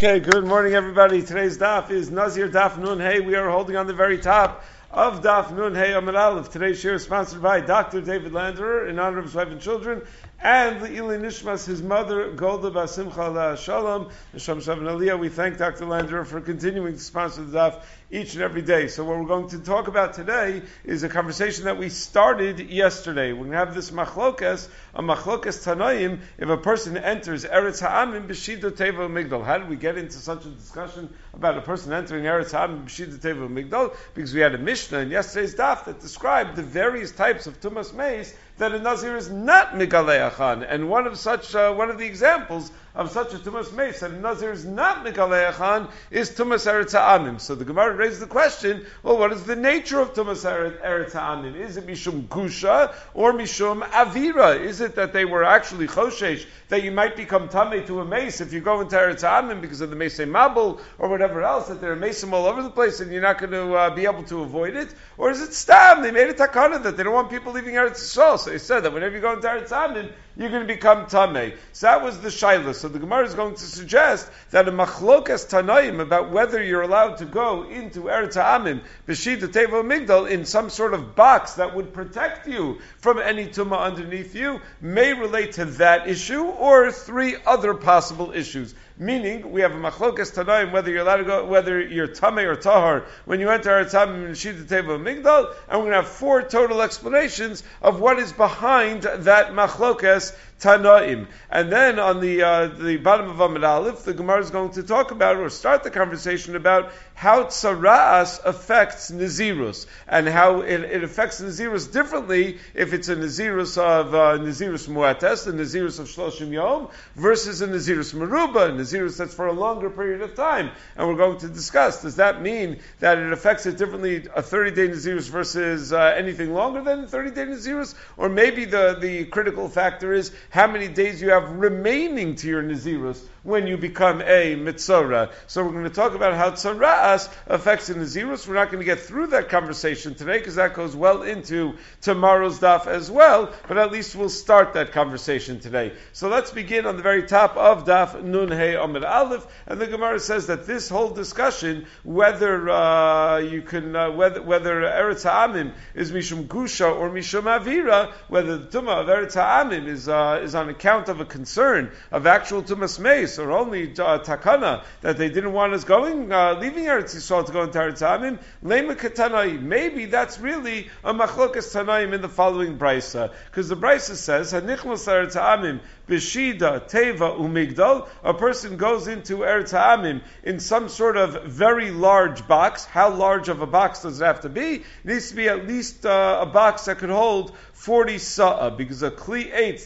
Okay, good morning everybody. Today's daf is Nazir Daf Nun Hey. We are holding on the very top of Daf Nun Hey Amud Aleph. Today's share is sponsored by Dr. David Landerer in honor of his wife and children, and Le'ili Nishmas, his mother, Golda Basimcha Ala Shalom, and Sham Shav and Aliyah. We thank Dr. Landerer for continuing to sponsor the daf each and every day. So what we're going to talk about today is a conversation that we started yesterday. We're going to have this machlokas, a machlokas tanaim, if a person enters Eretz Ha'amim b'shida teva migdal. How did we get into such a discussion about a person entering Eretz Ha'amim b'shida teva migdal? Because we had a Mishnah in yesterday's daf that described the various types of tumas meis that a Nazir is not Migalei Achan. And one of the examples of such a Tumas Meis that a Nazir is not Migalei Achan is Tumas Eretz Ha'amim. So the Gemara raised the question, well, what is the nature of Tumas Eretz Ha'amim? Is it Mishum Gusha or Mishum Avira? Is it that they were actually Choshesh, that you might become Tameh to a Meis if you go into Eretz Ha'amim because of the Meisei Mabul or whatever else, that there are Meisim all over the place and you're not going to be able to avoid it? Or is it Stam? They made a takana that they don't want people leaving Eretz Yisrael. So they said that whenever you go into Eretz Ha'amim, you're going to become Tameh. So that was the Shaila. So the Gemara is going to suggest that a machlokas Tanaim about whether you're allowed to go into Eretz Ha'amim, B'shida Teva Migdal, in some sort of box that would protect you from any Tumah underneath you, may relate to that issue or three other possible issues. Meaning, we have a machlokas tanaim whether you're allowed to go, whether you're tamei or tahar when you enter Eretz Ha'amim and Shida Teva Migdal, and we're going to have four total explanations of what is behind that machlokas tanaim. And then on the bottom of Amud Aleph, the Gemara is going to talk about or start the conversation about how tzara'as affects Nazirus and how it affects Nazirus differently if it's a Nazirus of Nazirus Mu'ates, a Nazirus of Shloshim Yom, versus a Nazirus Meruba, a Nazirus that's for a longer period of time. And we're going to discuss, does that mean that it affects it differently, a 30-day Nazirus versus anything longer than a 30-day Nazirus? Or maybe the critical factor is how many days you have remaining to your Nazirus when you become a Mitzorah. So we're going to talk about how Tzara'as affects the Nazirus. We're not going to get through that conversation today because that goes well into tomorrow's daf as well, but at least we'll start that conversation today. So let's begin on the very top of daf Nun Hey Amud Aleph, and the Gemara says that this whole discussion, whether whether Eretz Ha'amim is Mishum Gusha or Mishum Avira, whether the Tumah of Eretz Ha'amim is on account of a concern of actual Tumas Meis, or only takana that they didn't want us leaving Eretz Yisrael to go into Eretz Ha'amim, lema ketanai. Maybe that's really a machlokas tanaim in the following brisa, because the brisa says hanichlos Eretz Ha'amim b'shida teva umigdal. A person goes into Eretz Ha'amim in some sort of very large box. How large of a box does it have to be? It needs to be at least a box that could hold 40 sa'ah, because a kli eitz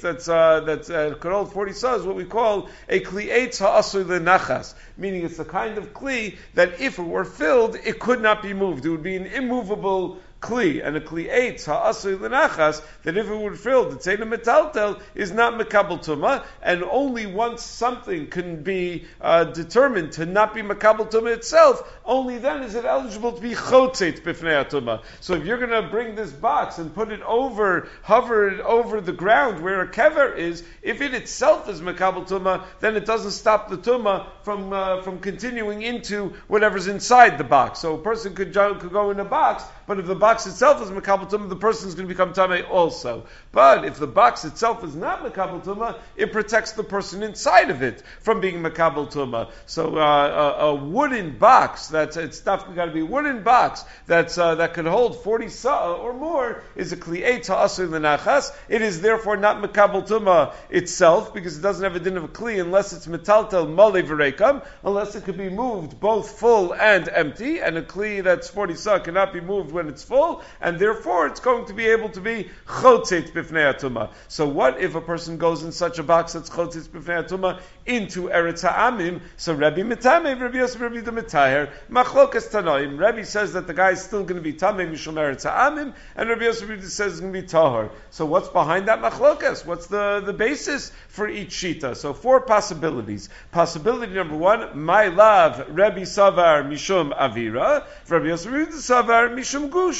that could hold 40 sa'ah is what we call a kli eitz ha'asui lenachas, meaning it's the kind of kli that if it were filled, it could not be moved. It would be an immovable kli, and a kli eitz ha'asui lenachas, that if it were filled, the tzena metaltel is not mekabel tumah, and only once something can be determined to not be mekabel tumah itself, only then is it eligible to be chotzet b'fnei tumah. So if you're going to bring this box and put it hover it over the ground where a kever is, if it itself is mekabel tumah, then it doesn't stop the tumah from continuing into whatever's inside the box. So a person could go in a box, but if the box itself is mekabel tumah, the person is going to become tameh also. But if the box itself is not mekabel tumah, it protects the person inside of it from being mekabel tumah. So a wooden box, it's definitely got to be a wooden box that could hold 40 sa'ah or more, is a kli eitz ha'asui lenachas. It is therefore not mekabel tumah itself, because it doesn't have a din of a kli unless it's metaltel malei v'reikam, unless it could be moved both full and empty, and a kli that's 40 sa'ah cannot be moved when it's full, and therefore it's going to be able to be chotzet b'fnei tumah. So what if a person goes in such a box that's chotzet b'fnei tumah into Eretz Ha'amim? So Rabbi Mitameh, Rabbi Yosef, Rabbi the Mitaher, machlokas tanaim. Rabbi says that the guy is still going to be tameh mishum Eretz Ha'amim, and Rabbi Yosef says it's going to be tahar. So what's behind that machlokas? What's the basis for each shita? So four possibilities. Possibility number one, my love, Rabbi Savar mishum Avira, Rabbi Yosef Savar mishum Gusha.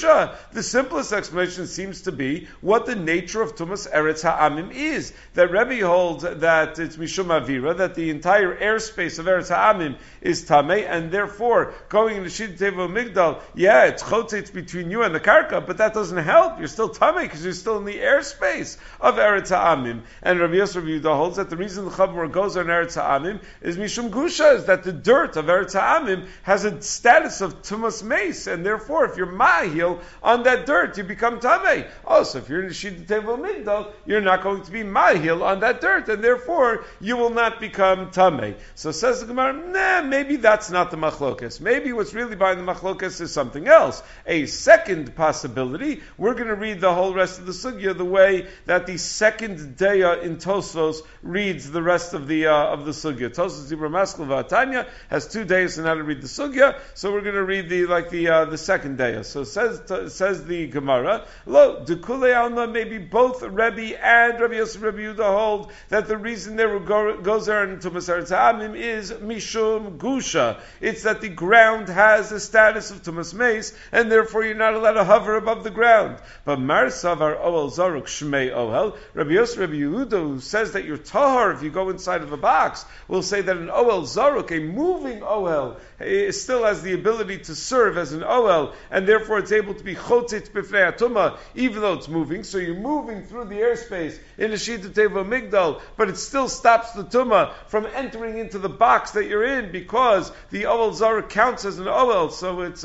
gusha. The simplest explanation seems to be what the nature of tumas eretz ha'amim is. That Rebbe holds that it's mishum avira, that the entire airspace of eretz ha'amim is tamei, and therefore going into shid tevo migdal, it's chotzitz between you and the karka, but that doesn't help. You're still tamei because you're still in the airspace of eretz ha'amim. And Rabbi Yosef Yehuda holds that the reason the chaver goes on eretz ha'amim is mishum gusha, is that the dirt of eretz ha'amim has a status of tumas meis, and therefore if you're ma'ahil on that dirt, you become tamei. Also, if you're in the shid tevo migdal, you're not going to be ma'ahil on that dirt, and therefore you will not become tamei. So says the Gemara, maybe that's not the machlokas. Maybe what's really behind the machlokas is something else. A second possibility, we're going to read the whole rest of the sugya the way that the second daya in Tosfos reads the rest of the sugya. Tosfos Dibra Maskal Tanya has 2 days on how to read the sugya, so we're going to read the second daya. So says the Gemara, lo dekule alma, maybe both Rebbe and Rabbi Yosef Rabbi Yehuda hold that the reason there goes there into Tumas Ha'amim is mishum gusha. It's that the ground has the status of Tumas Meis, and therefore you're not allowed to hover above the ground. But Mar Savar Oel Zaruk Shmei Ohel, Rabbi Yosef Rabbi Yehuda, who says that you're tahar if you go inside of a box, will say that an Oel Zaruk, a moving Ohel, still has the ability to serve as an Ohel, and therefore it's able to be chotzit b'fnei atuma, even though it's moving. So you're moving through the airspace in the Shita Teva Migdal, but it still stops the Tumah from entering into the box that you're in, because the Oel Zaruk counts as an Oel, so it's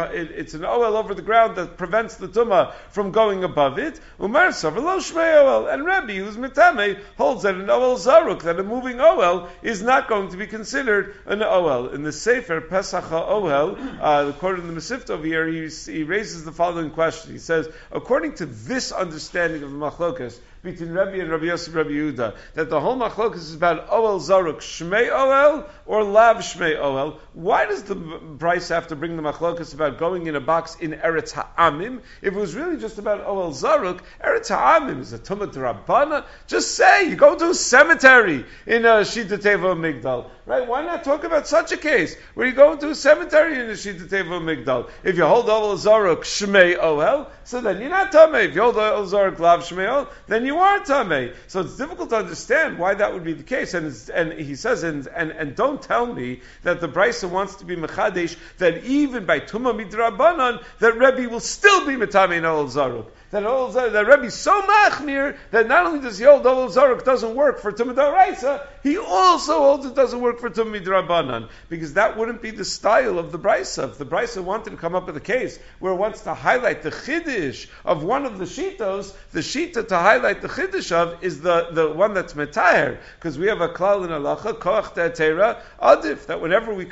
an Oel over the ground that prevents the Tumah from going above it. Umar Savalo Shmei Oel, and Rebbe, who's Mitame, holds that an Oel Zaruk, that a moving Oel, is not going to be considered an Oel. In the Sefer Pesach HaOhel, according to the Masifta over here, he raises the following question. He says, according to this understanding of the Machlokas between Rebbe and Rabbi Yosef Rabbi Yehuda, that the whole Machlokas is about Oel Zaruk Shmei Oel or Lav Shmei Oel, why does the Bryce have to bring the Machlokas about going in a box in Eretz Ha'amim? If it was really just about Oel Zaruk, Eretz Ha'amim is a Tumah D'Rabbana. Just say, you go to a cemetery in a Shita Teva Migdal. Right? Why not talk about such a case where you go into a cemetery in a Shita Teva Migdal? If you hold Oel Zaruk Shmei Oel, so then you're not Tamei. If you hold Oel Zaruk Lav Shmei Oel, then you are Tamei. So it's difficult to understand why that would be the case. And he says, and don't tell me that the Brisa wants to be Mechadesh, that even by Tumah Midrabanan, that Rebbe will still be Metamei in Oel Zaruk. That Rebbe is so machmir that not only does he hold Oel Zaruk doesn't work for Tumah D'Oraisa, he also holds it doesn't work for Tumah Midrabanan, because that wouldn't be the style of the Brisa. If the Brisa wanted to come up with a case where it wants to highlight the chiddush of one of the shitos, the shita to highlight the chiddush of is the one that's metayer, because we have a klal in halacha koach te'atera adif, that whenever we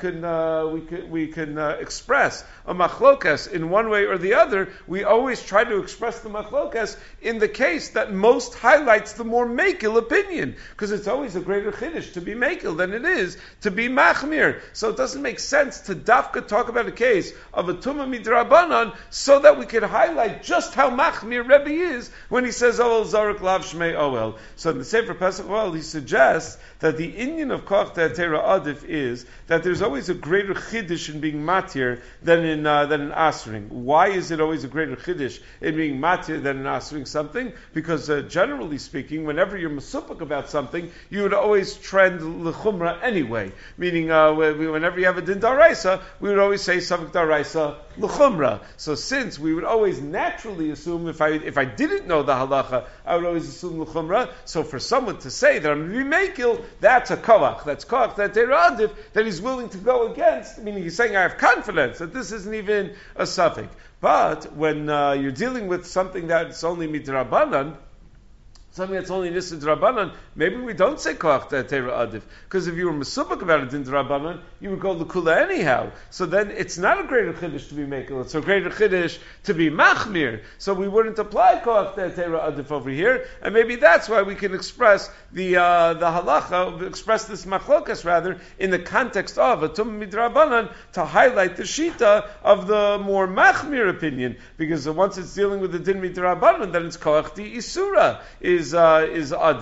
can express a machlokas in one way or the other, we always try to express the machlokas in the case that most highlights the more makil opinion, because it's always a greater chiddush to be makil than it is to be machmir. So it doesn't make sense to dafka talk about a case of a tumah midrabanan so that we can highlight just how machmir Rebbe is when he says Oel Zaruk Lav Shmei Oel. So in the Sefer Pesach Oel, he suggests that the inyan of Koach Te'atera Adif is that there's always a greater chiddush in being matir than in asering. Why is it always a greater chiddush in being matir than in asering something? Because generally speaking, whenever you're masupuk about something, you would always trend l'chumra anyway. Meaning, whenever you have a din daraisa, we would always say savik daraisa l'chumra. So since we would always naturally assume, if I didn't know the halacha, I would always assume l'chumra. So for someone to say that I'm going to be mekil, that's a koach. That's koach that teradif that he's willing to go against. Meaning he's saying I have confidence that this isn't even a suffix. But when you're dealing with something that's only midrabanan, something that's only Nisan Drabanan, maybe we don't say Koach Te'atera Adif. Because if you were Mesubak about it in Drabanan, you would go L'Kula anyhow. So then it's not a greater Chiddush to be Mekel, it's a greater Chiddush to be Machmir. So we wouldn't apply Koach Te'atera Adif over here, and maybe that's why we can express the halacha, express this machlokas rather, in the context of a Tum Midrabanan, to highlight the Shita of the more Machmir opinion. Because once it's dealing with the Din Midrabanan, then it's Koach Di Isura is adif.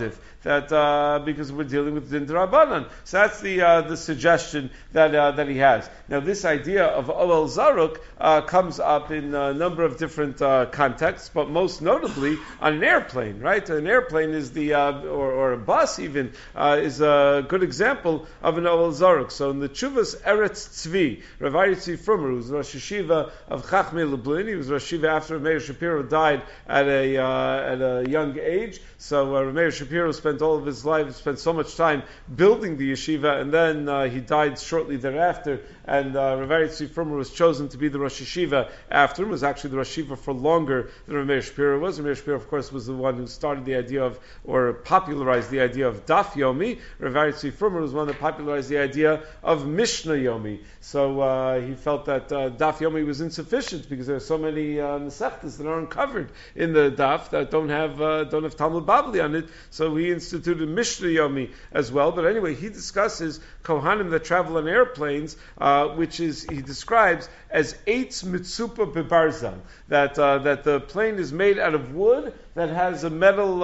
that because we're dealing with din d'Rabbanan. So that's the suggestion that he has. Now, this idea of Oel Zaruk comes up in a number of different contexts, but most notably on an airplane, right? An airplane is or a bus even, is a good example of an Oel Zaruk. So in the Tshuvas Eretz Tzvi, Rav Aryeh Tzvi Frumer, who was Rosh Yeshiva of Chachmei Lublin, he was Rosh Yeshiva after Meir Shapiro died at a young age. So Meir Shapiro spent all of his life, spent so much time building the yeshiva, and then he died shortly thereafter. And Rav Aryeh Tzvi Frumer was chosen to be the Rosh Yeshiva after him. Was actually the Rosh Yeshiva for longer than Rav Meir Shapiro was. Rav Meir Shapiro, of course, was the one who started the idea of, or popularized the idea of Daf Yomi. Rav Aryeh Tzvi Frumer was one that popularized the idea of Mishnah Yomi. So he felt that Daf Yomi was insufficient because there are so many Nesechtas that aren't covered in the Daf that don't have Talmud Babli on it. So he instituted Mishnah Yomi as well. But anyway, he discusses Kohanim that travel on airplanes, which is, he describes as Eitz Mitzupa Bebarzam, that the plane is made out of wood that has a metal,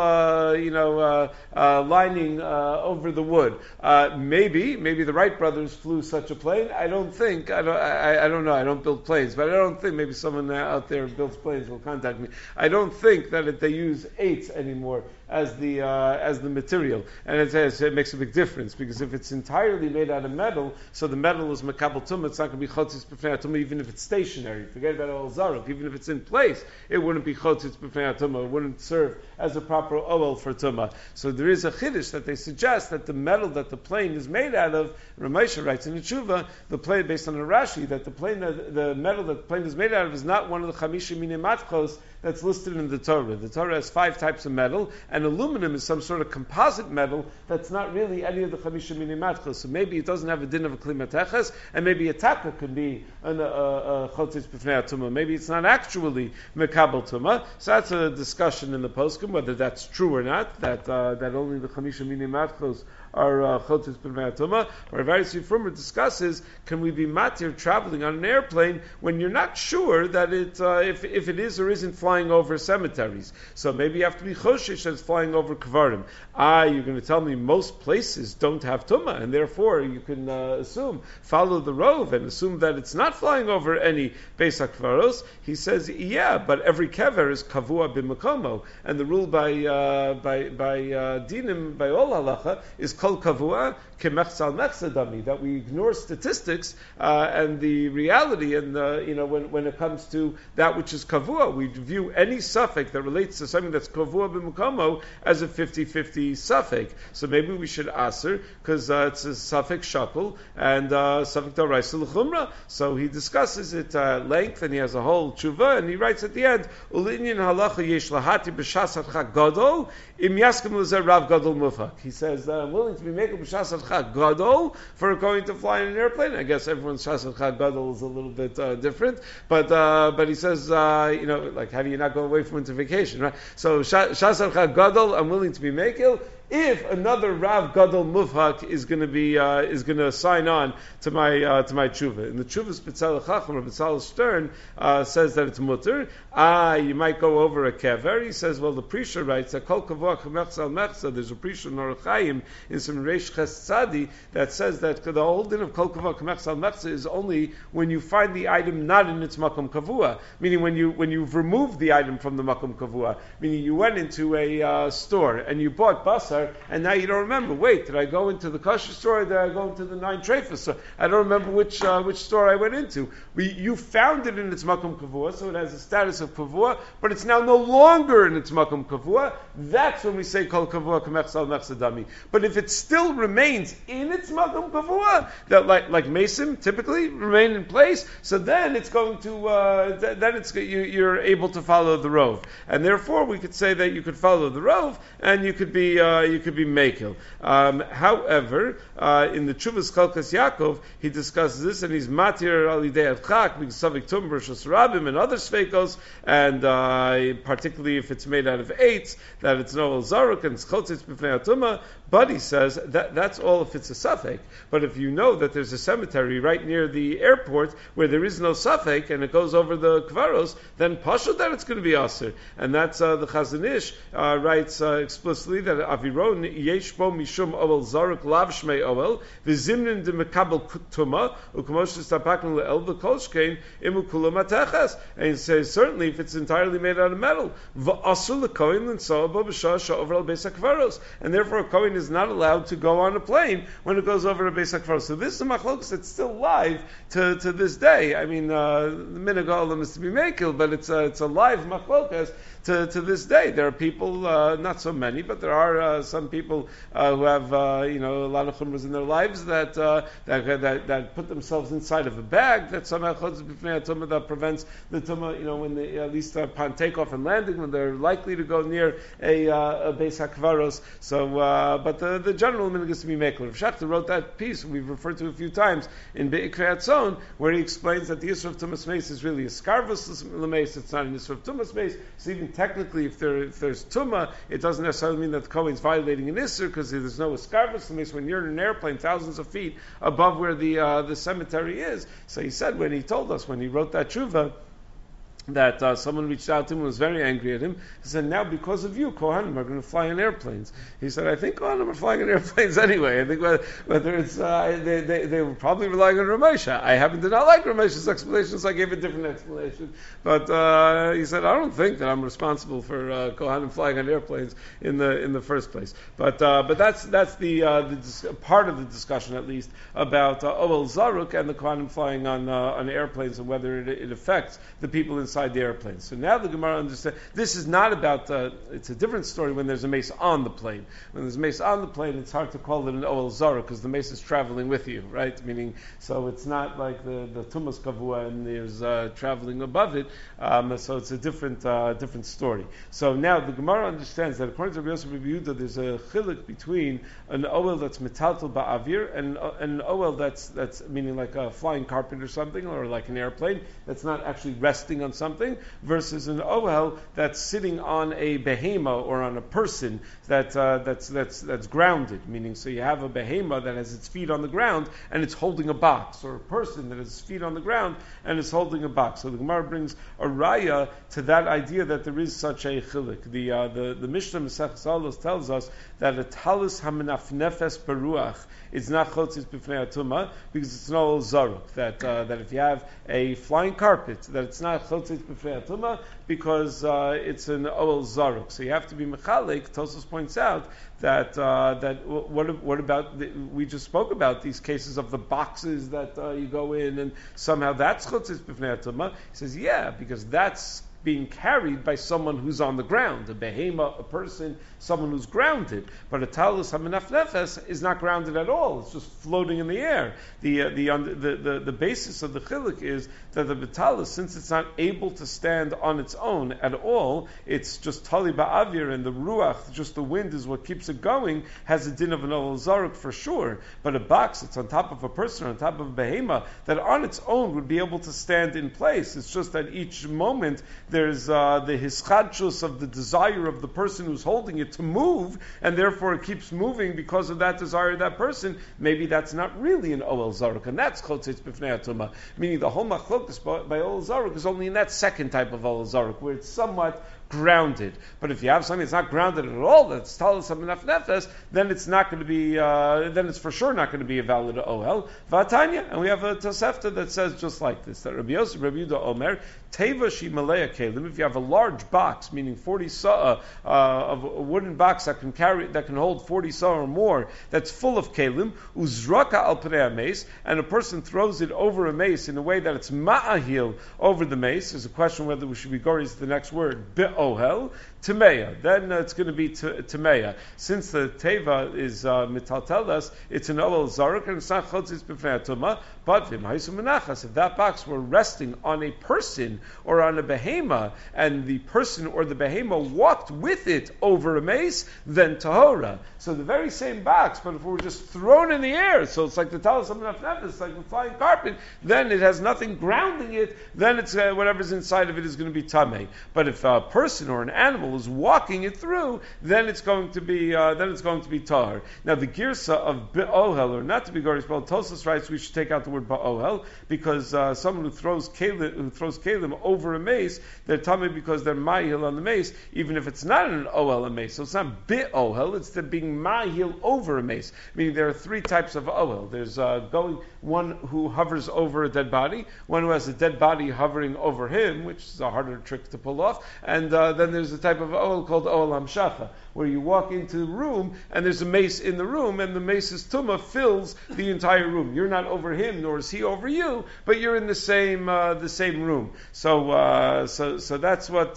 lining over the wood. Maybe the Wright brothers flew such a plane. I don't think. I don't know. I don't build planes, but I don't think. Maybe someone out there who builds planes will contact me. I don't think that they use eights anymore as the material, and it makes a big difference because if it's entirely made out of metal, so the metal is makabel tumah. It's not going to be chotzis b'fnei tumah even if it's stationary. Forget about Oel Zaruk. Even if it's in place, it wouldn't be chotzis b'fnei tumah. It wouldn't serve as a proper oel for tumah. So there is a chiddush that they suggest that the metal that the plane is made out of, Ramesha writes in the Tshuva, the plane based on the Rashi, that the metal that the plane is made out of is not one of the chamisha minei matchos that's listed in the Torah. The Torah has 5 types of metal, and aluminum is some sort of composite metal that's not really any of the chamisha minei matchos. So maybe it doesn't have a din of a kli mateches, and maybe a taka could be a chotzis b'fnei tumah. Maybe it's not actually mekabel tumah. So that's a discussion in the poskim whether that's true or not. That only the chamisha minei matchos are chotzis b'fnei tumah. Rav Aryeh Tzvi Frumer discusses, can we be matir traveling on an airplane when you're not sure that if it is or isn't flying over cemeteries? So maybe you have to be choshesh that it's flying over kvarim. You're going to tell me most places don't have tumah, and therefore you can follow the rove and assume that it's not flying over any beis hakvaros. He says, yeah, but every kever is kavua b'makomo, and the rule by dinim, by all halacha, is kol kavua kemechsal mechsadami, that we ignore statistics and the reality, and when it comes to that which is kavua, we view any suffix that relates to something that's kavua b'makomo as a 50-50 suffix. So maybe we should aser because it's a suffix shakul and suffix d'oraisa l'chumra. So he discusses it at length, and he has a whole tshuva, and he writes at the end, ulinyan halacha yesh lahati b'shas hadcha gadol im yaskem l'zer rav gadol mufak. He says that I'm willing to be making b'shas hadcha gadol for going to fly in an airplane. I guess everyone's shas hadcha gadol is a little bit different, but he says like how do you not go away from winter vacation, right? So shas hadcha gadol I'm willing to be making if another Rav Gadol Muvhak is going to sign on to my tshuva. In the tshuva's B'tzalel Chacham or B'tzalel Stern says that it's mutter. You might go over a kever. He says, well, the Prisha writes that Kol Kavua Chemechzal Mechza. There's a Prisha in Orach Chaim in some Reish Ches Tzadi that says that the whole din of Kol Kavua Chemechzal Mechza is only when you find the item not in its makom kavua, meaning when you've removed the item from the makom kavua, meaning you went into a store and you bought basar, and now you don't remember. Wait, did I go into the kosher store or did I go into the 9 treifas store? I don't remember which store I went into. You found it in its makom kavua, so it has the status of kavua, but it's now no longer in its makom kavua. That's when we say kol kavua kamechsal mechsadami. But if it still remains in its makom kavua, that like mesim typically remain in place, so then it's going to you're able to follow the rove, and therefore we could say that you could follow the rove and you could be Mekel. However, in the Chuvas Chalkas Yaakov, he discusses this, and he's matir alidei adchak because savik tum b'rishos rabim and other sveikos, and particularly if it's made out of eights, that it's no zaruk and it's chotzitz b'fnei atuma. But he says that's all if it's a suffix. But if you know that there's a cemetery right near the airport where there is no suffix and it goes over the kvaros, then pashut that it's going to be aser, and that's the Chazon Ish writes explicitly that avirot Ron Yeshbo Mishum Oel Zaruk Lav Shmei Oel V'Zimnin de Mekabel Tuma U'Kamosh Stapaknu LeEl V'Kolshkein Imu Kula Mateches. And he says certainly if it's entirely made out of metal, V'Asul LeKohen L'Nsa'abo B'Shah Sha'over Al Beis HaKvaros, and therefore a Kohen is not allowed to go on a plane when it goes over to Beis HaKvaros. So this is a machlokas that's still live to this day. I mean, the minhag ha'olam is to be makil, but it's a live machlokas to this day. There are people, not so many, but there are some people who have a lot of chumras in their lives that put themselves inside of a bag that somehow that prevents the tumah. When they at least upon takeoff and landing, when they're likely to go near a Beis HaKvaros. So, but the general minhag is to be makil. Rav Shachter wrote that piece we've referred to a few times in Be'ikra Atzon, where he explains that the Yisra of Tumas Meis is really a skarvus l'meis. It's not an Yisra of Tumas Meis. So even technically, if there's Tumah, it doesn't necessarily mean that the Kohen is violating an Isser, because there's no skarvus l'meis when you're in an airplane thousands of feet above where the cemetery is. So he said when he told us, when he wrote that tshuva, that someone reached out to him and was very angry at him. He said, now because of you, Kohanim are going to fly in airplanes. He said, I think Kohanim are flying in airplanes anyway. I think whether it's, they were probably relying on Ramesha. I happen to not like Ramesha's explanation, so I gave a different explanation. But he said, I don't think that I'm responsible for Kohanim flying on airplanes in the first place. But that's the part of the discussion, at least, about Oel Zaruk and the Kohanim flying on airplanes and whether it affects the people inside the airplane. So now the Gemara understands this is not about. It's a different story when there's a mace on the plane. When there's a mace on the plane, it's hard to call it an Oel Zaruk because the mace is traveling with you, right? Meaning, so it's not like the Tumas Kavua and there's traveling above it. So it's a different story. So now the Gemara understands that according to Rabbi Yosef Rabbi Yehuda, there's a chiluk between an Oel that's metaltal ba'avir and an Oel that's meaning like a flying carpet or something, or like an airplane that's not actually resting on something, versus an ohel that's sitting on a behema or on a person that's grounded. Meaning, so you have a behema that has its feet on the ground and it's holding a box, or a person that has its feet on the ground and is holding a box. So the Gemara brings a raya to that idea that there is such a chilik. The Mishnah Masechus Alos tells us that a talus haminafnefes beruach is not chotzis b'fnei atuma because it's no zaruk. That if you have a flying carpet, that it's not chotzis b'fnei atuma because it's an oel zaruk. So you have to be mechalek. Tosfos points out that what about we just spoke about these cases of the boxes that you go in and somehow that's chotzis b'fnei atuma. He says because that's being carried by someone who's on the ground, a behema, a person, someone who's grounded. But a talus haminafnefes is not grounded at all; it's just floating in the air. The basis of the chiluk is that the talus, since it's not able to stand on its own at all, it's just tali ba'avir, and the ruach, just the wind, is what keeps it going. Has a din of an oel zaruk for sure. But a box that's on top of a person, on top of a behema, that on its own would be able to stand in place. It's just that each moment there's the hischadshus of the desire of the person who's holding it to move, and therefore it keeps moving because of that desire of that person. Maybe that's not really an oel zaruk, and that's chotzitz b'fnei atuma. Meaning the whole machlokas by oel zaruk is only in that second type of oel zaruk, where it's somewhat grounded. But if you have something that's not grounded at all, that's talus haminafnefes, then it's not going to be. Then it's for sure not going to be a valid ohel. Vatanya, and we have a Tosefta that says just like this: that Rabbi Yosef, Rabbi Yehuda Omer, teva shi malaya kelim. If you have a large box, meaning 40 sa'ah, of a wooden box that can hold 40 sa'ah or more, that's full of kelim, uzraka al pnei mace, and a person throws it over a mace in a way that it's ma'ahil over the mace. There's a question whether we should be gory to the next word, ohel, Tameya. Then it's going to be Tameya. Since the Teva is Mitaltelas, it's an Oel Zaruk and it's not Chotzis B'fnei Atuma, but V'maisu Menachas. If that box were resting on a person or on a behema, and the person or the behema walked with it over a mace, then Tahora. So the very same box, but if it were just thrown in the air, so it's like the Talis Nefesh, it's like the flying carpet, then it has nothing grounding it, then it's whatever's inside of it is going to be Tameh. But if a person or an animal is walking it through, then it's going to be tahar. Now the girsa of ohel, or not to be goris, but Tosfos writes we should take out the word word ba'ohel, because someone who throws kelim over a mace, they're tamei because they're ma'ihil on the mace, even if it's not an ohel a mace. So it's not bi'ohel, it's the being ma'ihil over a mace. Meaning there are three types of ohel. There's one who hovers over a dead body, one who has a dead body hovering over him, which is a harder trick to pull off, and then there's a type of ohel called ohel hamshacha, where you walk into the room and there's a mace in the room, and the mace's tumah fills the entire room. You're not over him, nor is he over you, but you're in the same room. So that's what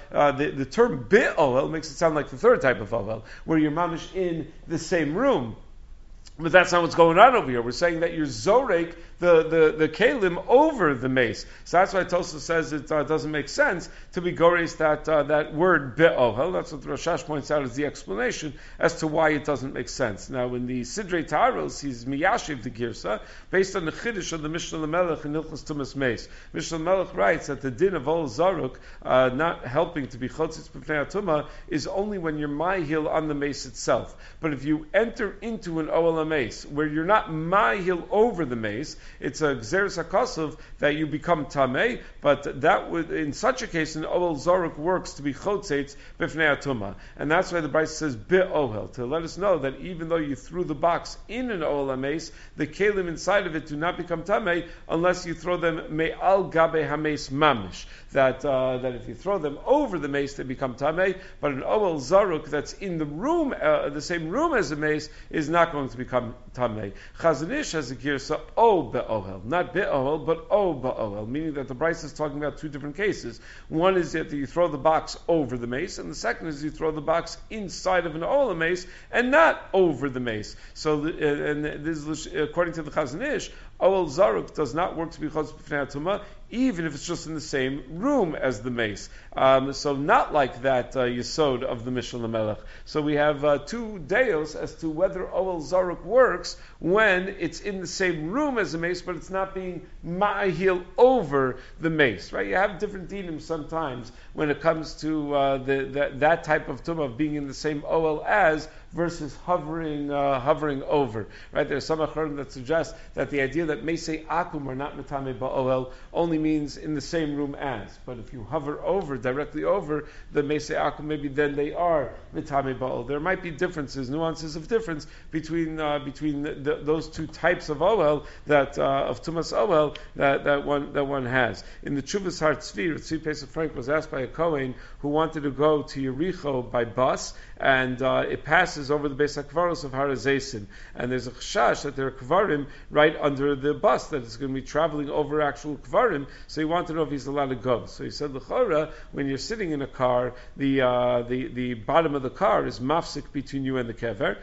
the term bit ohel makes it sound like the third type of ohel, where you're mamish in the same room. But that's not what's going on over here. We're saying that you're zorek the kalim over the mace. So that's why Tosfos says it doesn't make sense to be gores that word be'ohel. That's what Rashash points out as the explanation as to why it doesn't make sense. Now, in the Sidrei Taros, he's miyashiv the girsa based on the chiddush of the Mishnah Lamelech in Hilchos Tumas Mace. Mishnah Lamelech writes that the din of ol zaruk not helping to be chotzitz b'fnei atuma is only when you're ma'ihil on the mace itself. But if you enter into an ohel mace where you're not ma'ihil over the mace, it's a gzeres hakosov that you become tamei, but that would, in such a case, an ohel zaruk works to be chotzitz b'fnei atuma, and that's why the Brisa says bi'ohel, to let us know that even though you threw the box in an ohel mace, the kelim inside of it do not become tamei unless you throw them me'al gabe hameis mamish. That if you throw them over the mace, they become tamei, but an ohel zaruk that's in the room, the same room as the mace, is not going to become tamei. Chazon Ish has a girsa o be'ohel, not be'ohel, but o be'ohel, meaning that the Brisa is talking about two different cases. One is that you throw the box over the mace, and the second is you throw the box inside of an ohel mace and not over the mace. So, and this is according to the Chazon Ish, ohel zaruk does not work to be chotz b'fnei atuma, even if it's just in the same room as the mace. So not like that yesod of the Mishnah Lamelech. So we have two deos as to whether ohel zaruk works when it's in the same room as the mace, but it's not being ma'ahil over the mace. Right? You have different dinim sometimes when it comes to that type of tumah of being in the same ohel as versus hovering over. Right? There's some acharim that suggest that the idea that meisei akum are not metame ba'ohel only means in the same room as. But if you hover over, directly over the meisei akum, maybe then they are metame ba'ohel. There might be differences, nuances of difference between those two types of ohel of tumas ohel that one has. In the Chuvas Har Tzvi, Tzvi Pesach Frank was asked by a Kohen who wanted to go to Yericho by bus, and it passes over the Beis HaKvaros of Har HaZeisin, and there's a chashash that there are kvarim right under the bus, that it's going to be traveling over actual kvarim, so he wanted to know if he's allowed to go. So he said, l'chora, when you're sitting in a car, the bottom of the car is mafsik between you and the kever,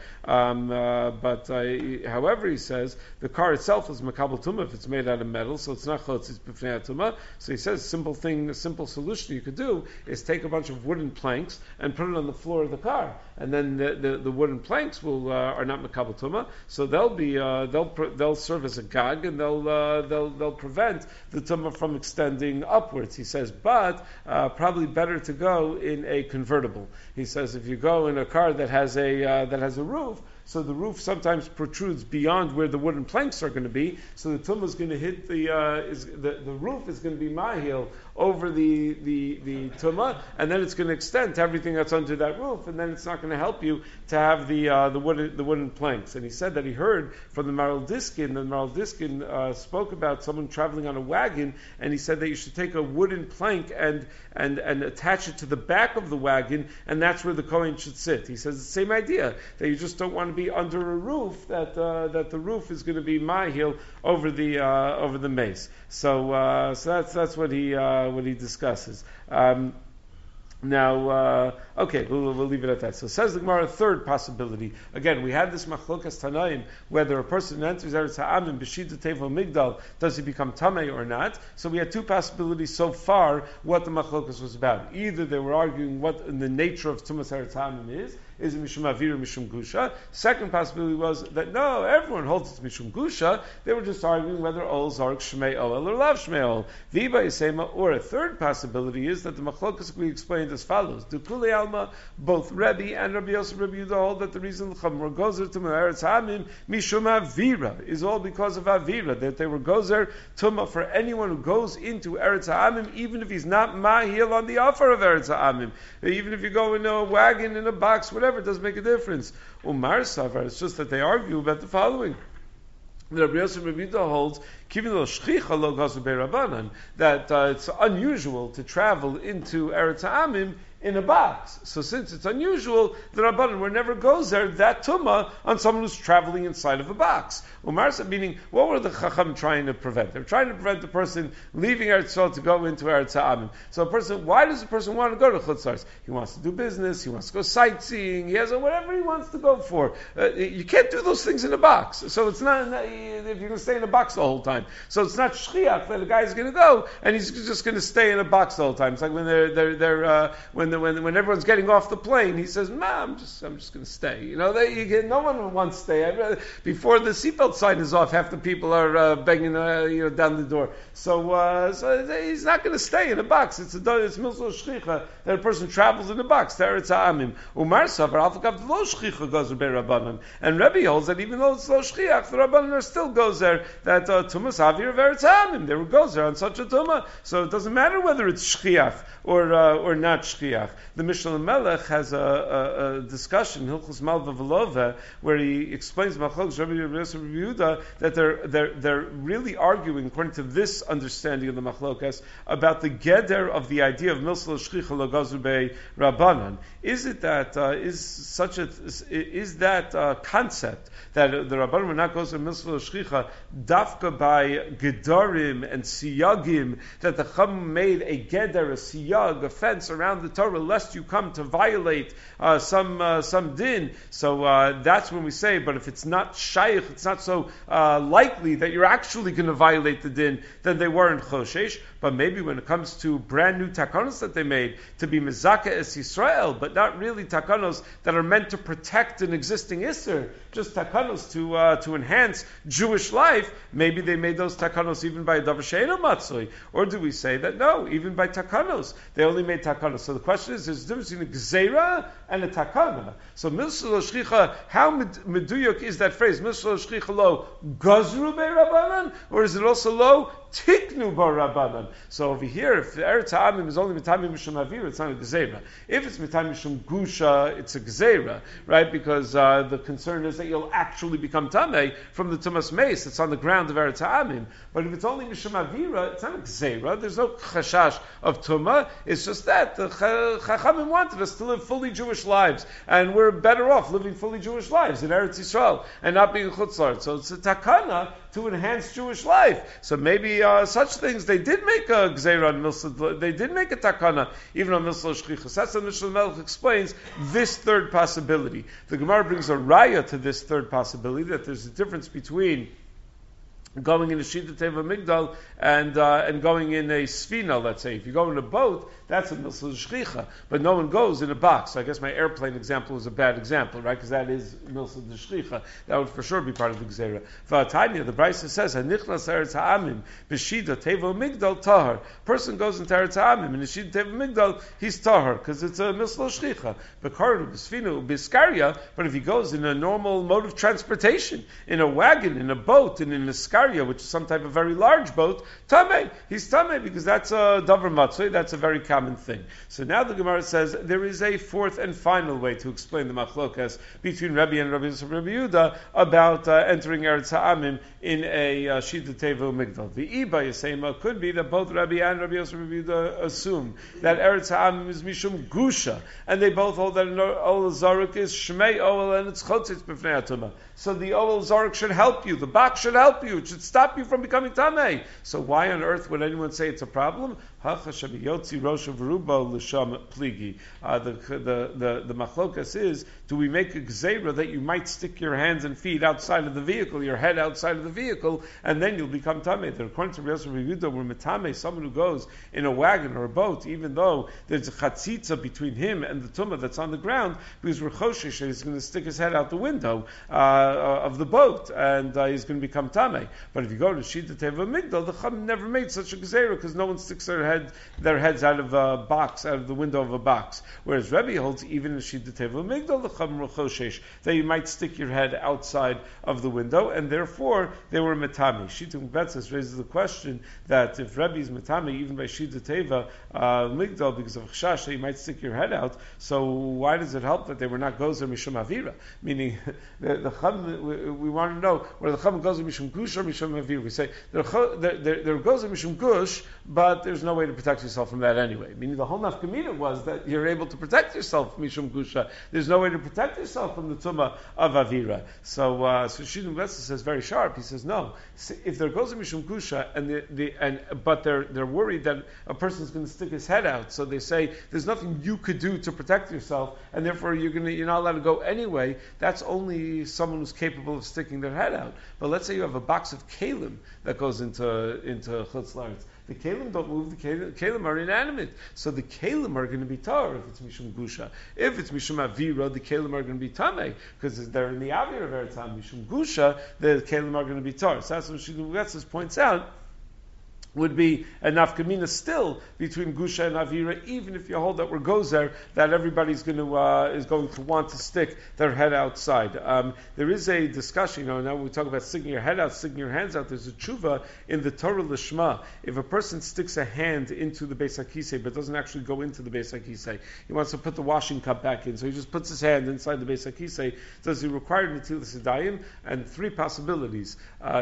however, he says, the car itself is makabel tumah if it's made out of metal, so it's not chotzitz b'fnei tumah. So he says, a simple solution you could do is take a bunch of wooden planks and put it on the floor of the car, and then the wooden planks are not makabel tumah, so they'll serve as a gag, and they'll prevent the tumah from extending upwards. He says, but probably better to go in a convertible. He says if you go in a car that has a roof, so the roof sometimes protrudes beyond where the wooden planks are going to be, so the tumah is going to hit the roof is going to be mahil over the tumah, and then it's going to extend to everything that's under that roof, and then it's not going to help you to have the wooden planks. And he said that he heard from the Maral Diskin, that Maral Diskin spoke about someone traveling on a wagon, and he said that you should take a wooden plank and attach it to the back of the wagon, and that's where the Kohen should sit. He says the same idea, that you just don't want to be under a roof, that the roof is going to be mahil over the mace. So that's what he discusses. Now, okay, we'll leave it at that. So says the Gemara, third possibility. Again, we had this machlokas tanaim, whether a person enters Eretz Ha'amim b'shita tevo migdal, does he become tamei or not? So we had two possibilities so far what the machlokas was about. Either they were arguing what the nature of tumas Eretz Ha'amim is, Is it Mishum Avira, Mishum Gusha? Second possibility was that no, everyone holds it's Mishum Gusha. They were just arguing whether Ol Zark Shmei Ol or Lav Shmei Ol. Viba Yisema, or a third possibility is that the Machlokas we explained as follows. Dukuli Alma, both Rebbe and Rabbi Yosef Rabbi Yehuda hold that the reason the Chamor Gozer to Eretz Hamim Mishum Avira is all because of Avira, that they were Gozer Tuma for anyone who goes into Eretz Hamim, even if he's not Mahil on the offer of Eretz Hamim. Even if you go in a wagon, in a box, whatever, it doesn't make a difference. Umar Savar, it's just that they argue about the following. The Rabbi Yosef Rabbi Yehuda holds that it's unusual to travel into Eretz Hamim in a box. So since it's unusual, the Rabbanan were never goes there, that tumah, on someone who's traveling inside of a box. Umarsa, meaning, what were the Chacham trying to prevent? They're trying to prevent the person leaving Eretz Yisrael to go into Eretz Hamim. So why does a person want to go to Chutz La'aretz? He wants to do business, he wants to go sightseeing, he has whatever he wants to go for. You can't do those things in a box. So it's not, if you're going to stay in a box the whole time. So it's not shchiach that a guy's going to go and he's just going to stay in a box the whole time. It's like when when everyone's getting off the plane, he says, I'm just going to stay. No one wants to stay. Before the seatbelt sign is off, half the people are banging down the door. So he's not going to stay in a box. It's milsul shchicha that a person travels in a box. Teretz ha'amim. Umar savar al takav lo shchicha goes be rabbanan. And Rebbe holds that even though it's lo shchiach, the rabbanan are still goes there. That tumas avir veretz ha'amim. They were goes there on such a tumah. So it doesn't matter whether it's shchiach or not shchiach. The Mishnah Melech has a discussion, Hilchos Malva Velova, where he explains Machlokes Rabbi Yosef Rabbi Yehuda that they're really arguing, according to this understanding of the Machlokes, about the geder of the idea of Milsel Shchicha Logazu Bei Rabbanan. Is it that is that concept that the Rabbanan would not go to Milsel Shchicha dafka by gedarim and siyagim, that the Chum made a geder, a siyag, a fence around the Torah, lest you come to violate some din. So that's when we say, but if it's not shaykh, it's not so likely that you're actually going to violate the din, then they weren't choshesh. But maybe when it comes to brand new takanos that they made, to be mezaka es Yisrael, but not really takanos that are meant to protect an existing isser, just takanos to enhance Jewish life, maybe they made those takanos even by a davar she'eino matzoi. Or do we say that no, even by takanos, they only made takanos? So the question is, there's a difference between a gzeira and a takana. So milsul shchicha, how meduyok is that phrase? Milsul shchicha lo gazru be rabbanan, or is it also lo tiknu bar rabbanan? So over here, if the Eretz Ha'amim is only Mitamim Mishum Avir, it's not a Gzeira. If it's Mitamim Mishum Gusha, it's a Gzeira, right? Because the concern is that you'll actually become Tameh from the Tumas Meis that's on the ground of Eretz Ha'amim. But if it's only Mishum Avira, it's not a Gzeira. There's no Chashash of Tumah. It's just that the Chachamim wanted us to live fully Jewish lives, and we're better off living fully Jewish lives in Eretz Yisrael and not being Chutz La'aretz. So it's a takana to enhance Jewish life. So maybe such things, they did make a gzeira on milsul, they did make a takana even on milsul shchichas. That's what Mishnah Melech explains this third possibility. The Gemara brings a raya to this third possibility, that there's a difference between going in a Shita Teva Migdal and going in a Sfina, let's say. If you go in a boat, that's a Milsul Shchicha. But no one goes in a box. So I guess my airplane example is a bad example, right? Because that is Milsul Shchicha. That would for sure be part of the Gzeira. V'atanya, the Brisa says, Hanichnas Eretz Ha'amim, B'shita Teva Migdal Tahar. Person goes into Eretz Ha'amim, in a Shita Teva Migdal, he's Tahar, because it's a Milsul Shchicha. B'kardu, B'sfina, B'skaria, but if he goes in a normal mode of transportation, in a wagon, in a boat, and in a skaria, which is some type of very large boat, Tameh. He's Tameh because that's a davar matzoi, that's a very common thing. So now the Gemara says there is a fourth and final way to explain the machlokas between Rabbi and Rabbi Yosef Rabbi Yehuda about entering Eretz Ha'amim in a Shita Teva Migdal. The Iba Yisema could be that both Rabbi and Rabbi Yosef Rabbi Yehuda assume that Eretz Ha'amim is Mishum Gusha, and they both hold that Ol Zaruk is Shmei Ol and it's Chotzitz B'fnei Atumah. So the Ol Zaruk should help you, the box should help you, should stop you from becoming tamei. So why on earth would anyone say it's a problem? The machlokas is, do we make a gzeira that you might stick your hands and feet outside of the vehicle, your head outside of the vehicle, and then you'll become tamei? According to Rabbi Yehuda, we're metame someone who goes in a wagon or a boat, even though there's a chatzitza between him and the tumah that's on the ground, because we're choshesh, he's going to stick his head out the window of the boat, and he's going to become tamei. But if you go to Shita Teva Migdal, the Chum never made such a gzeira, because no one sticks their heads out of a box, out of the window of a box. Whereas Rebbe holds, even in Shita Teva Migdal, the Chum choshesh, that you might stick your head outside of the window, and therefore they were metame. Shita Betzes raises the question that if Rebbe is metame, even by Shita Teva Migdal, because of chashash, that you might stick your head out, so why does it help that they were not gozer mishum avira? Meaning, the Chum, we want to know whether the Chum gozer mishum gush or mishum avira. We say they're gozer mishum gush, but there's no way to protect yourself from that anyway. Meaning, the whole nafkamina was that you're able to protect yourself from mishum gusha. There's no way to protect yourself from the tumah of avira. So Shidduch Betzes says very sharp. He says no. If there goes a mishum gusha but they're worried that a person's going to stick his head out, so they say there's nothing you could do to protect yourself, and therefore you're not allowed to go anyway. That's only someone who's capable of sticking their head out. But let's say you have a box of kalim that goes into chutz laretz. The kalim don't move. The kalim are inanimate, so the kalim are going to be tar if it's mishum gusha. If it's mishum avira, the kalim are going to be tamei because they're in the avir of eretzam. Mishum gusha, the kalim are going to be tar. So that's what Shidduch Betzes points out. Would be a nafkamina still between Gusha and Avira, even if you hold that we're gozer, that everybody's going to is going to want to stick their head outside. There is a discussion, now we talk about sticking your head out, sticking your hands out. There's a tshuva in the Torah Lishma. If a person sticks a hand into the Beis HaKisei, but doesn't actually go into the Beis HaKisei, he wants to put the washing cup back in, so he just puts his hand inside the Beis HaKisei. Does he require Netilas Yadayim? And three possibilities.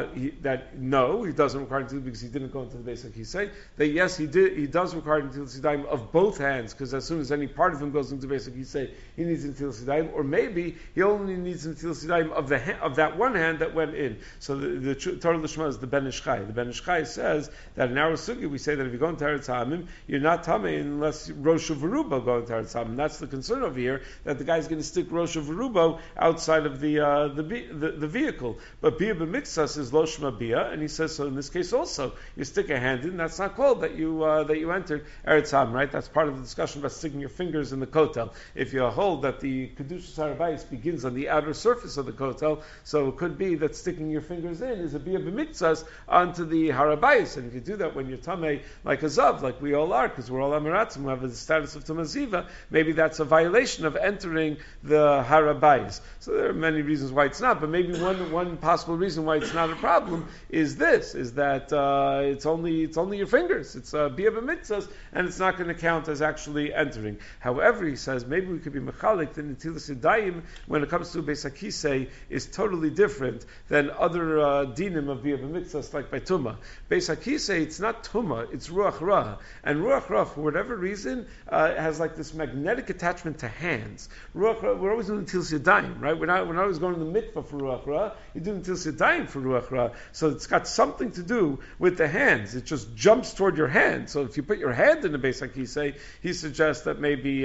No, he doesn't require Netilas because he didn't go into the Beis HaKisei. That yes, he does require Netilas Yadayim of both hands, because as soon as any part of him goes into Beis HaKisei, he needs Netilas Yadayim, or maybe he only needs Netilas Yadayim of that one hand that went in. So the Torah Lishma is the Ben Ish Chai. The Ben Ish Chai says that in our sugi we say that if you go into Eretz Hamim, you're not tamei unless Rosh Verubo go into Eretz Hamim. That's the concern over here, that the guy's going to stick Rosh Verubo outside of the vehicle. But Bia B'Miktsas is Lo Shma Bia, and he says so in this case also. You stick a hand in, that's not called that you entered Eretz Hamim, right? That's part of the discussion about sticking your fingers in the kotel. If you hold that the Kedushas Harabayis begins on the outer surface of the kotel, so it could be that sticking your fingers in is a Bia B'Miktsas onto the Harabayis, and if you do that when you're tamei like a zav, like we all are, because we're all Amaratzim, who have the status of Tumaziva, maybe that's a violation of entering the Harabayis. So there are many reasons why it's not, but maybe one possible reason why it's not a problem is that it's only your fingers. It's Bia B'Mitzvahs, and it's not going to count as actually entering. However, he says maybe we could be mechalik that Netilas Yadayim, when it comes to Beis HaKisei, is totally different than other dinim of Bia B'Mitzvahs, like by Tumah. Beis HaKisei, it's not Tumah, it's Ruach Ra. And Ruach Ra, for whatever reason, has like this magnetic attachment to hands. Ruach Ra, we're always doing Netilas Yadayim, right? When I was going to the mikvah for Ruach Ra, you do Netilas Yadayim for Ruach Ra. So it's got something to do with the hands. It just jumps toward your hand. So if you put your hand in the Beis HaKisei, he suggests that maybe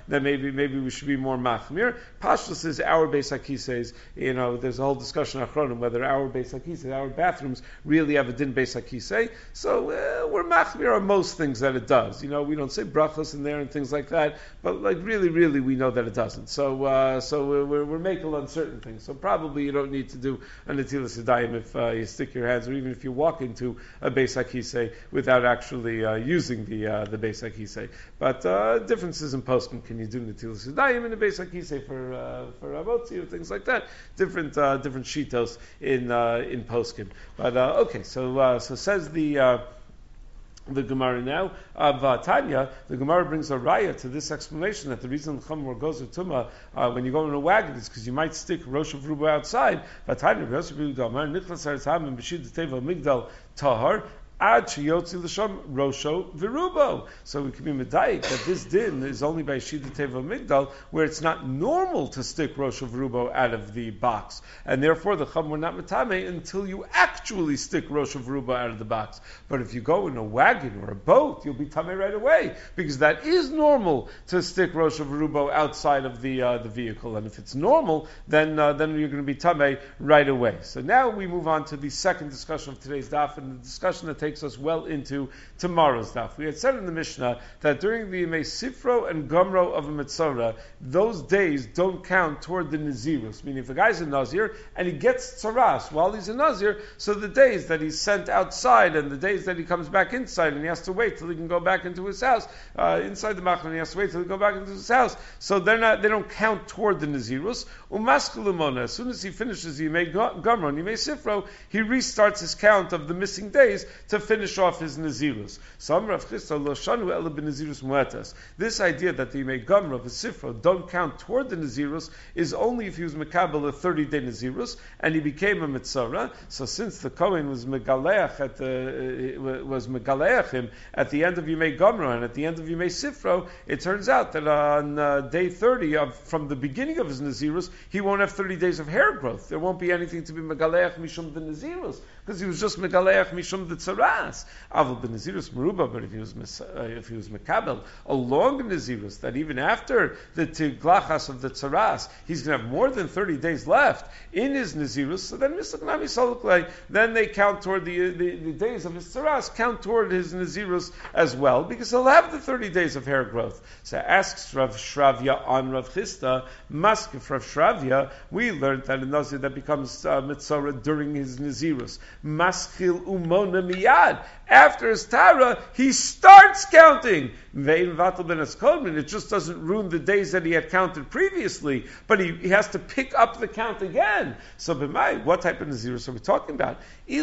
we should be more machmir. Pashtus is our Beis HaKiseis. There's a whole discussion achronim whether our Beis HaKisei, our bathrooms, really have a din Beis HaKisei. So we're machmir on most things that it does. We don't say brachos in there and things like that, but like really we know that it doesn't. So we're making on certain things. So probably you don't need to do a Netilas Yadayim if you stick your hands, or even if you walk into a Beis HaKisei without actually using the Beis HaKisei. But differences in poskim. Can you do Netilas Yadayim in the Beis HaKisei for avotzi or things like that? Different shitos in poskim. But okay, so says the Gemara now of Tanya. The Gemara brings a raya to this explanation that the reason Chamor goes with Tumah when you go in a wagon is because you might stick Rosh of Ruba outside. Tanya Rosh of Ruba Nichlas Eretz Hamim B'Shid Teva Migdal Tahar. Ad sheyotzi l'sham rosho v'rubo. So we can be medayik that this din is only by Shida Teva Migdal, where it's not normal to stick rosho v'rubo out of the box, and therefore the chum were not metame until you actually stick rosho v'rubo out of the box. But if you go in a wagon or a boat, you'll be tame right away, because that is normal to stick rosho v'rubo outside of the vehicle, and if it's normal, then you're going to be tame right away. So now we move on to the second discussion of today's daf, and the discussion that takes us well into tomorrow's daf. We had said in the Mishnah that during the Yemei Sifro and Gomro of a Metzora, those days don't count toward the Nazirus. Meaning, if a guy's a Nazir and he gets tzaras while he's a Nazir, so the days that he's sent outside and the days that he comes back inside and he has to wait till he can go back into his house, inside the Machna, and he has to wait till he go back into his house. So they don't count toward the Nazirus. Umaskulumona, as soon as he finishes Yemei Gomro and Yemei Sifro, he restarts his count of the missing days to finish off his Nazirus. This idea that the Yemei Gomro of a Sifro don't count toward the Nazirus is only if he was Mekabel a 30-day Nazirus and he became a Metzora. So since the Kohen was Megaleach him at the end of Yemei Gomro and at the end of Yemei Sifro, it turns out that on day 30 from the beginning of his Nazirus, he won't have 30 days of hair growth. There won't be anything to be Megaleach Mishum the Nazirus, because he was just Megaleach Mishum the Tzaras. Avol ben Nazirus Meruba, but if he was Mekabel along the Nazirus, that even after the Tiglachas of the Tzaras, he's going to have more than 30 days left in his Nazirus, so then Mislaknami Soluklai, then they count toward the days of his Tzaras, count toward his Nazirus as well, because he'll have the 30 days of hair growth. So asks Rav Shravya on Rav Chisda, Maskif Rav Shravya, we learned that a Nazir that becomes Metzora during his Nazirus, Maschil Umona Miyad, after his Tara, he starts counting. It just doesn't ruin the days that he had counted previously, but he has to pick up the count again. So, what type of Nazirus are we talking about? If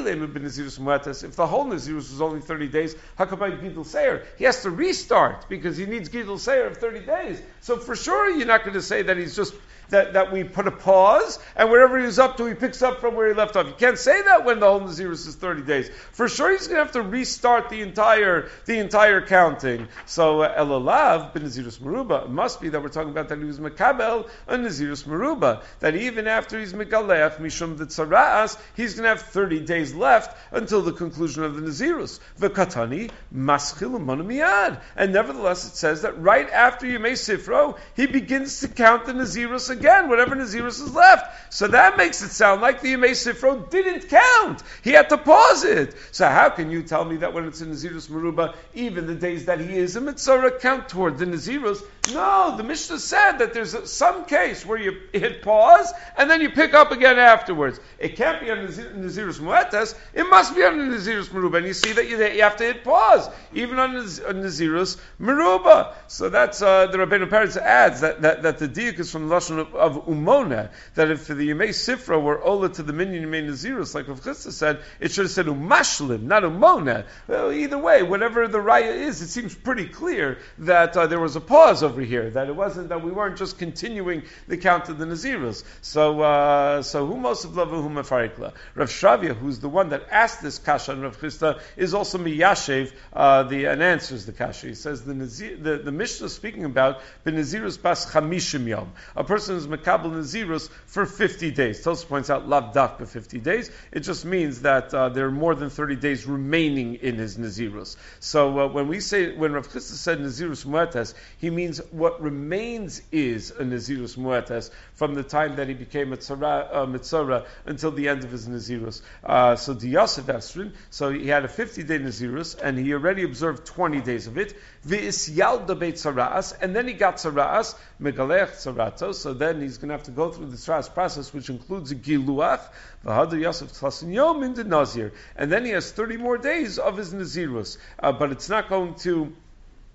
the whole Nazirus was only 30 days, Hakabay Gidul Seir, he has to restart because he needs Gidul Seir of 30 days. So, for sure, you're not going to say that he's just that we put a pause, and wherever he was up to, he picks up from where he left off. You can't say that when the whole Nazirus is 30 days. For sure, he's going to have to restart the entire counting. So, Elalav ben Nazirus Meruba, it must be that we're talking about that he was Mekabel a Nazirus Meruba, that even after he's Megalech, Mishum the Tzaras, he's going to have 30 days left until the conclusion of the Nazirus. V'katani, Maschil Miyad. And nevertheless, it says that right after Yemei Sifro, he begins to count the Nazirus again, whatever Nazirus is left. So that makes it sound like the Yemei Sifro didn't count. He had to pause it. So how can you tell me that when it's in Nazirus Meruba, even the days that he is a Metzora count toward the Nazirus? No, the Mishnah said that there's some case where you hit pause and then you pick up again afterwards. It can't be on Nazirus Muetas, it must be on Nazirus Meruba. And you see that you have to hit pause, even on Nazirus Meruba. So that's the Rabbeinu Peretz adds that the diuk is from the Lashon of Umona, that if the Yemei Sifra were Ola to the Minyan Yemei Nazirus, like Rav Chisda said, it should have said Umashlim, not Umona. Well, either way, whatever the raya is, it seems pretty clear that there was a pause over here, that it wasn't that we weren't just continuing the count of the Nazirus. So who most of love who mefarikla? Rav Shravya, who's the one that asked this kasha on Rav Chisda, is also miyashev and answers the kasha. He says the Mishnah is speaking about the Nazirus bas chamishim yom, a person who's mekabel Nazirus for 50 days. Tosfos points out lav daf for 50 days. It just means that there are more than 30 days remaining in his Nazirus. So when Rav Chisda said Nazirus Muetas, he means what remains is a Nazirus Muetas from the time that he became a Metzora until the end of his Nazirus. So the Yosef Esrin, so he had a 50-day Nazirus, and he already observed 20 days of it. V'isyalda beit Tzaraas, and then he got Tzaraas, Megalech Tzarato, so then he's going to have to go through the Tzaraas process, which includes a Giluach, V'hadu Yosef Tchasin Yom in the Nazir, and then he has 30 more days of his Nazirus, but it's not going to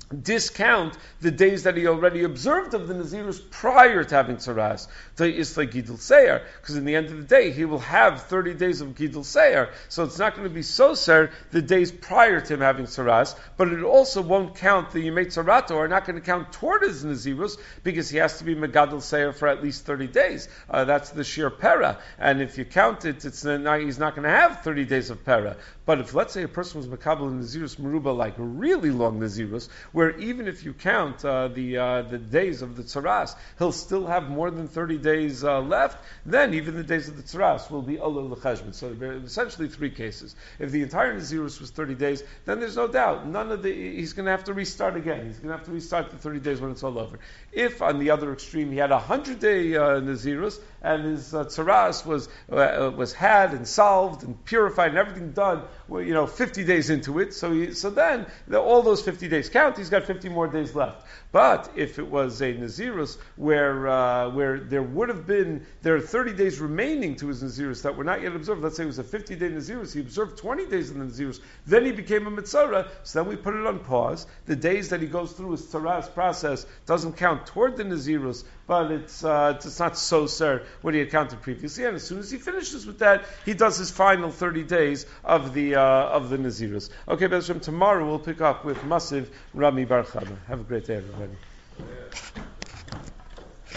discount the days that he already observed of the Nazirus prior to having Tzaras to Isla Gidul Seir, because in the end of the day he will have 30 days of Gidul Seir, so it's not going to be so ser the days prior to him having Tzaras, but it also won't count the Yemei Tzarato, are not going to count toward his Nazirus, because he has to be Megadul Seir for at least 30 days. That's the Shir Pera, and if you count it, he's not going to have 30 days of Pera. But if, let's say, a person was Makabal in Nazirus Meruba, like a really long Nazirus, where even if you count the days of the Tzaras, he'll still have more than 30 days left, then even the days of the Tzaras will be Olah L'Cheshbon. So there are essentially three cases. If the entire Nazirus was 30 days, then there's no doubt, he's going to have to restart again. He's going to have to restart the 30 days when it's all over. If, on the other extreme, he had 100-day Nazirus, and his Tzaras was had and solved and purified and everything done, 50 days into it, so then all those 50 days count, he's got 50 more days left. But if it was a Nazirus where there are 30 days remaining to his Nazirus that were not yet observed, let's say it was a 50-day Nazirus, he observed 20 days in the Nazirus, then he became a Mitzorah, so then we put it on pause. The days that he goes through his Tzaras process doesn't count toward the Nazirus, but it's not so ser what he had counted previously, and as soon as he finishes with that, he does his final 30 days of the Nazirus. Okay, Bezrim, tomorrow we'll pick up with Masiv Rami Bar Chana. Have a great day, everybody.